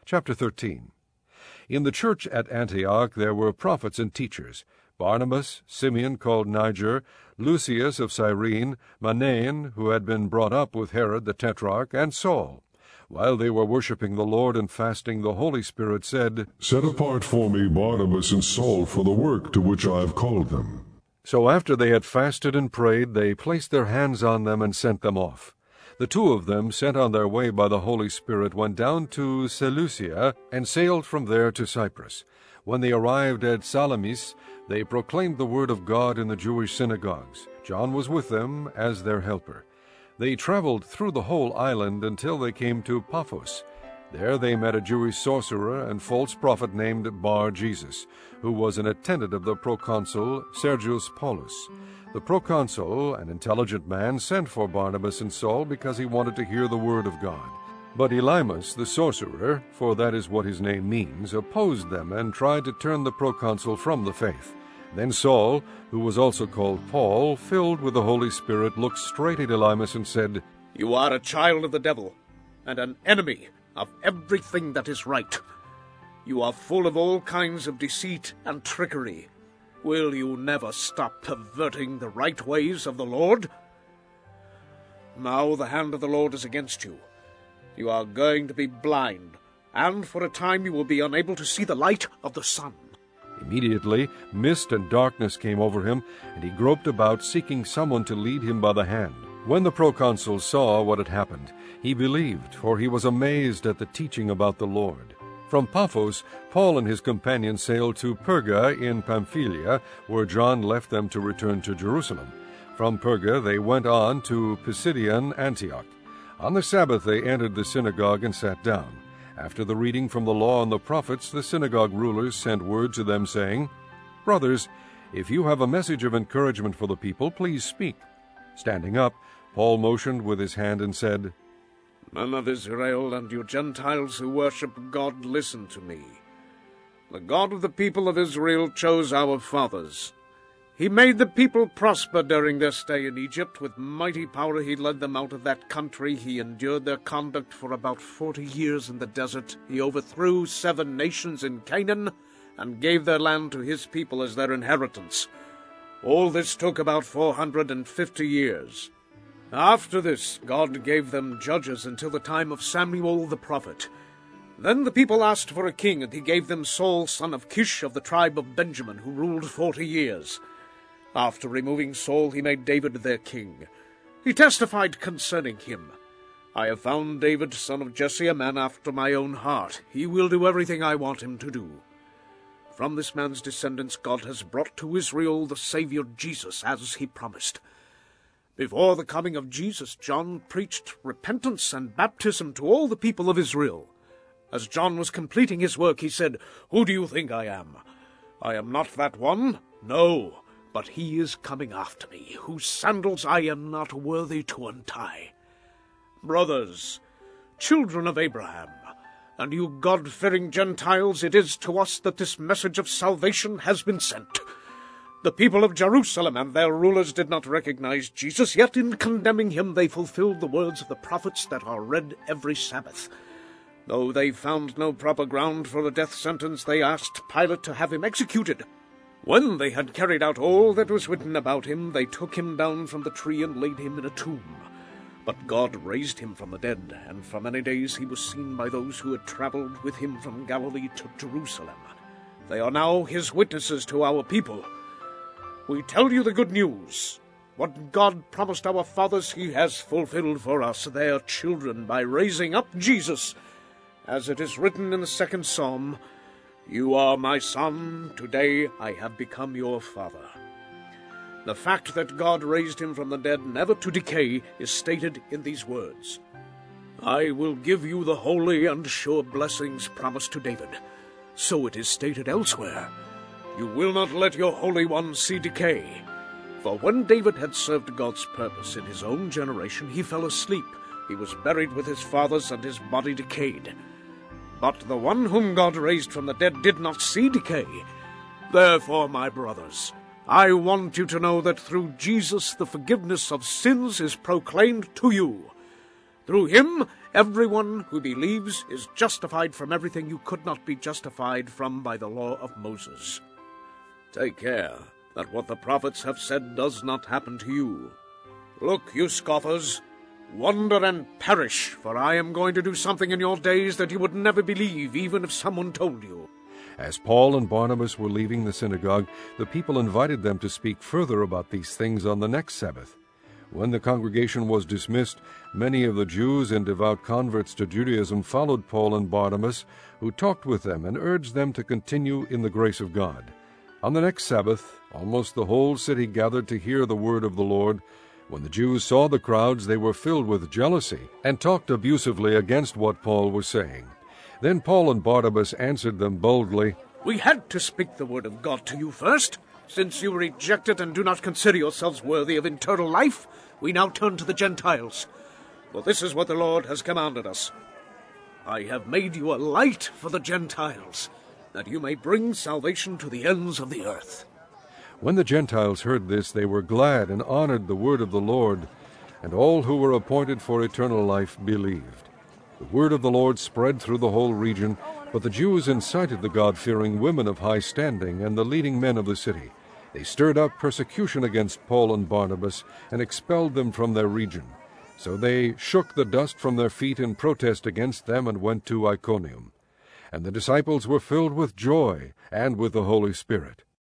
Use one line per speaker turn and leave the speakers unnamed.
Chapter 13. In the church at Antioch there were prophets and teachers, Barnabas, Simeon called Niger, Lucius of Cyrene, Manaen, who had been brought up with Herod the Tetrarch, and Saul. While they were worshipping the Lord and fasting, the Holy Spirit said,
"Set apart for me Barnabas and Saul for the work to which I have called them."
So after they had fasted and prayed, they placed their hands on them and sent them off. The two of them, sent on their way by the Holy Spirit, went down to Seleucia and sailed from there to Cyprus. When they arrived at Salamis, they proclaimed the word of God in the Jewish synagogues. John was with them as their helper. They traveled through the whole island until they came to Paphos. There they met a Jewish sorcerer and false prophet named Bar-Jesus, who was an attendant of the proconsul Sergius Paulus. The proconsul, an intelligent man, sent for Barnabas and Saul because he wanted to hear the word of God. But Elymas, the sorcerer, for that is what his name means, opposed them and tried to turn the proconsul from the faith. Then Saul, who was also called Paul, filled with the Holy Spirit, looked straight at Elymas and said,
"You are a child of the devil, and an enemy of everything that is right. You are full of all kinds of deceit and trickery. Will you never stop perverting the right ways of the Lord? Now the hand of the Lord is against you. You are going to be blind, and for a time you will be unable to see the light of the sun."
Immediately mist and darkness came over him, and he groped about, seeking someone to lead him by the hand. When the proconsul saw what had happened, he believed, for he was amazed at the teaching about the Lord. From Paphos, Paul and his companions sailed to Perga in Pamphylia, where John left them to return to Jerusalem. From Perga they went on to Pisidian Antioch. On the Sabbath they entered the synagogue and sat down. After the reading from the law and the prophets, the synagogue rulers sent word to them, saying, "Brothers, if you have a message of encouragement for the people, please speak." Standing up, Paul motioned with his hand and said,
"Men of Israel, and you Gentiles who worship God, listen to me. The God of the people of Israel chose our fathers. He made the people prosper during their stay in Egypt. With mighty power he led them out of that country. He endured their conduct for about 40 years in the desert. He overthrew 7 nations in Canaan and gave their land to his people as their inheritance. All this took about 450 years. After this, God gave them judges until the time of Samuel the prophet. Then the people asked for a king, and he gave them Saul, son of Kish, of the tribe of Benjamin, who ruled 40 years. After removing Saul, he made David their king. He testified concerning him, 'I have found David, son of Jesse, a man after my own heart. He will do everything I want him to do.' From this man's descendants God has brought to Israel the Savior Jesus, as he promised. Before the coming of Jesus, John preached repentance and baptism to all the people of Israel. As John was completing his work, he said, 'Who do you think I am? I am not that one. No, but he is coming after me, whose sandals I am not worthy to untie.' Brothers, children of Abraham, and you God-fearing Gentiles, it is to us that this message of salvation has been sent. The people of Jerusalem and their rulers did not recognize Jesus, yet in condemning him they fulfilled the words of the prophets that are read every Sabbath. Though they found no proper ground for a death sentence, they asked Pilate to have him executed. When they had carried out all that was written about him, they took him down from the tree and laid him in a tomb. But God raised him from the dead, and for many days he was seen by those who had traveled with him from Galilee to Jerusalem. They are now his witnesses to our people. We tell you the good news. What God promised our fathers he has fulfilled for us, their children, by raising up Jesus. As it is written in the 2nd Psalm, 'You are my son, today I have become your father.' The fact that God raised him from the dead, never to decay, is stated in these words, 'I will give you the holy and sure blessings promised to David.' So it is stated elsewhere, 'You will not let your Holy One see decay.' For when David had served God's purpose in his own generation, he fell asleep. He was buried with his fathers, and his body decayed. But the one whom God raised from the dead did not see decay. Therefore, my brothers, I want you to know that through Jesus the forgiveness of sins is proclaimed to you. Through him, Everyone who believes is justified from everything you could not be justified from by the law of Moses. Take care that what the prophets have said does not happen to you. Look, you scoffers, wonder and perish, for I am going to do something in your days that you would never believe, even if someone told you."
As Paul and Barnabas were leaving the synagogue, the people invited them to speak further about these things on the next Sabbath. When the congregation was dismissed, many of the Jews and devout converts to Judaism followed Paul and Barnabas, who talked with them and urged them to continue in the grace of God. On the next Sabbath, almost the whole city gathered to hear the word of the Lord. When the Jews saw the crowds, they were filled with jealousy and talked abusively against what Paul was saying. Then Paul and Barnabas answered them boldly,
"We had to speak the word of God to you first. Since you reject it and do not consider yourselves worthy of eternal life, we now turn to the Gentiles. For this is what the Lord has commanded us. I have made you a light for the Gentiles, that you may bring salvation to the ends of the earth."
When the Gentiles heard this, they were glad and honored the word of the Lord, and all who were appointed for eternal life believed. The word of the Lord spread through the whole region, but the Jews incited the God-fearing women of high standing and the leading men of the city. They stirred up persecution against Paul and Barnabas and expelled them from their region. So they shook the dust from their feet in protest against them and went to Iconium. And the disciples were filled with joy and with the Holy Spirit.